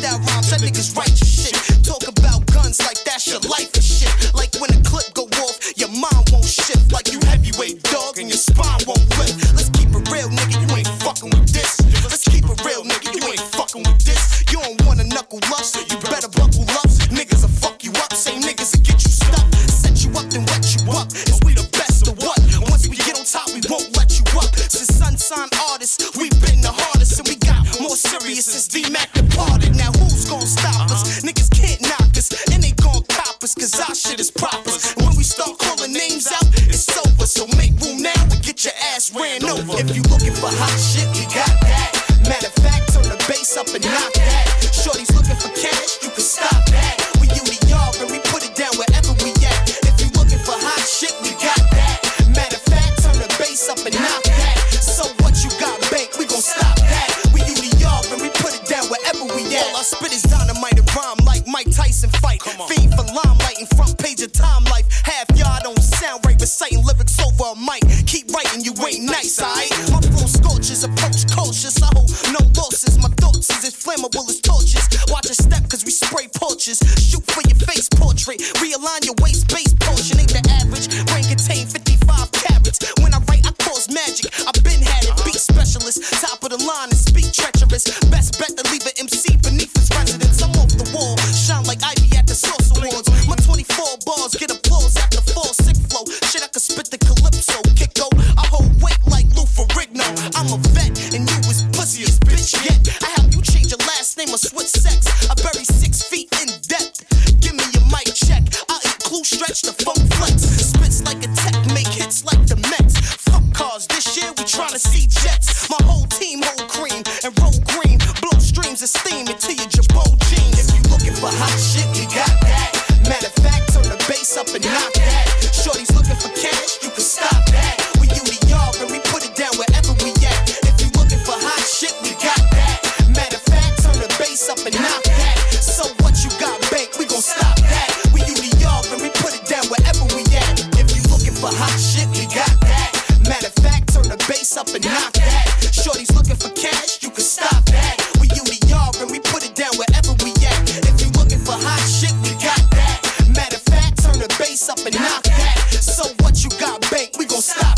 freestyle rhymes, that niggas write your shit. Talk about guns like that's your life and shit. Like when a clip go off, your mind won't shift. Like you heavyweight dog and your spine won't lift. Let's keep it real, nigga, you ain't fucking with this. Let's keep it real, nigga, you ain't fucking with this. You don't wanna knuckle up, so you better buckle up. Niggas will fuck you up, same niggas will get you stuck. Set you up, then wet you up. Is we the best of what? Once we get on top, we won't let you up. Since Sunshine artists, we been the hardest, and we got more serious since D-Mac departed. Now who's gonna stop us? Niggas can't knock us, and they gon' cop us, cause our shit is proper. And when we start calling names out, it's over. So make room now and get your ass ran over. If you looking for hot shit, we got that. Matter of fact, turn the bass up and knock that. Shorty's looking for cash, you can stop that. We UDR and we put it down wherever we at. If you looking for hot shit, we got that. Matter of fact, turn the bass up and knock that. So what you got, bank, we gon' stop that. We UDR and we put it down wherever we at. All I spit is dynamite and rhyme like Mike Tyson fight. Fiend for limelight and front page of Time Life. Half y'all don't sound right, reciting lyrics over a mic. Keep writing, you ain't nice, alright? My flow scorches, approach cautious. I hold no losses. My thoughts is as flammable as torches. Watch a step, cause we spray porches. Shoot for your face portrait. Realign your waist base portion. Ain't the average. Brain contain 55 carats. When I write, I cause magic. I been had it. Beat specialist. Top of the line and speak treacherous. Best bet to leave an MC beneath his residence. I'm off the wall. Shine like Ivy at the Source Awards. My 24 bars get applause after fall. Sick flow. Shit, I can spit the calypso. Kicko. I hold weight like Lou Ferrigno. I'm a vet and you was pussiest bitch yet. I help you change your last name or switch sex. I bury 6 feet in depth. Give me your mic check. I'll eat clue stretch the funk flex. Spits like a tech, make hits like the Mets. Fuck cars, this year we tryna see jets. My whole team hold cream and roll green. Blow streams of steam into your Jabot jeans. If you looking for hot shit, we got that. Matter of fact, turn the bass up and knock that. Shorty's looking for cash, you can stop that. We UDR and we put it down wherever we at. If you looking for hot shit, we got that. Matter of fact, turn the bass up and knock that. So what you got, bank, we gon' stop that. We UDR and we put it down wherever we at. If you looking for hot shit, we got that. Matter of fact, turn the bass up and knock that. Shorty's looking for cash, you can stop that. We UDR and we put it down wherever we at. If you looking for hot shit, we got that. Matter of fact, turn the bass up and knock that. So what you got, bank, we gon' stop